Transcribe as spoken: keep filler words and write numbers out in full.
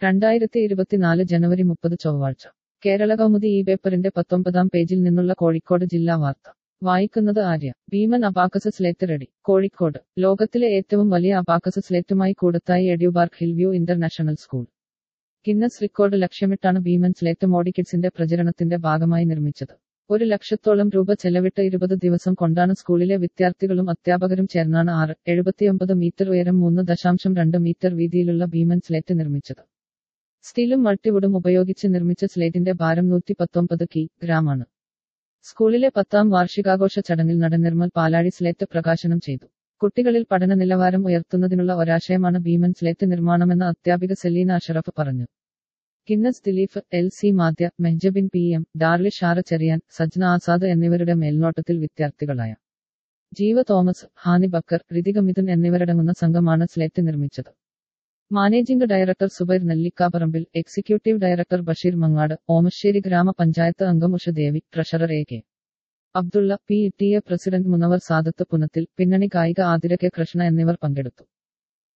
രണ്ടായിരത്തി ഇരുപത്തിനാല് ജനുവരി മുപ്പത് ചൊവ്വാഴ്ച കേരള കൗമുദി ഈ പേപ്പറിന്റെ പത്തൊമ്പതാം പേജിൽ നിന്നുള്ള കോഴിക്കോട് ജില്ലാ വാർത്ത വായിക്കുന്നത് ആര്യ. ഭീമൻ അബാക്കസ് സ്ലേറ്റ് റെഡി. കോഴിക്കോട് ലോകത്തിലെ ഏറ്റവും വലിയ അബാക്കസ് സ്ലേറ്റുമായി Koodathayi Edubark Hillview international school Guinness record ലക്ഷ്യമിട്ടാണ് ഭീമൻ സ്ലേറ്റ് മോഡി കിഡ്സിന്റെ പ്രചരണത്തിന്റെ ഭാഗമായി നിർമ്മിച്ചത്. ഒരു ലക്ഷത്തോളം രൂപ ചെലവിട്ട് ഇരുപത് ദിവസം കൊണ്ടാണ് സ്കൂളിലെ വിദ്യാർത്ഥികളും അധ്യാപകരും ചേർന്നാണ് ആറ് എഴുപത്തിയൊമ്പത് മീറ്റർ ഉയരം മൂന്ന് ദശാംശം രണ്ട് മീറ്റർ വീതിയിലുള്ള ഭീമൻ സ്ലേറ്റ് നിർമ്മിച്ചത്. സ്റ്റീലും മൾട്ടിവുഡും ഉപയോഗിച്ച് നിർമ്മിച്ച സ്ലേറ്റിന്റെ ഭാരം നൂറ്റി പത്തൊമ്പത് കി ഗ്രാമാണ്. സ്കൂളിലെ പത്താം വാർഷികാഘോഷ ചടങ്ങിൽ നടൻ നിർമ്മൽ പാലാഴി സ്ലേറ്റ് പ്രകാശനം ചെയ്തു. കുട്ടികളിൽ പഠന നിലവാരം ഉയർത്തുന്നതിനുള്ള ഒരാശയമാണ് ഭീമൻ സ്ലേറ്റ് നിർമ്മാണമെന്ന് അധ്യാപിക സെലീന അഷറഫ് പറഞ്ഞു. Guinness Dileef, L C Madhya, Mehjabin P M, Darly Shara Cherian, Sajna Azad എന്നിവരുടെ മേൽനോട്ടത്തിൽ വിദ്യാർത്ഥികളായ ജീവ തോമസ്, ഹാനി ബക്കർ, ഋതിക മിഥുൻ എന്നിവരടങ്ങുന്ന സംഘമാണ് സ്ലേറ്റ് നിർമ്മിച്ചത്. Managing director Zubair Nellikkaparambil, executive director Basheer Mangad, Omassery ഗ്രാമപഞ്ചായത്ത് അംഗം Usha Devi, treasurer A K Abdulla, P T A president Munavar Sadath Punathil, പിന്നണി ഗായിക ആതിര കെ കൃഷ്ണ എന്നിവർ പങ്കെടുത്തു.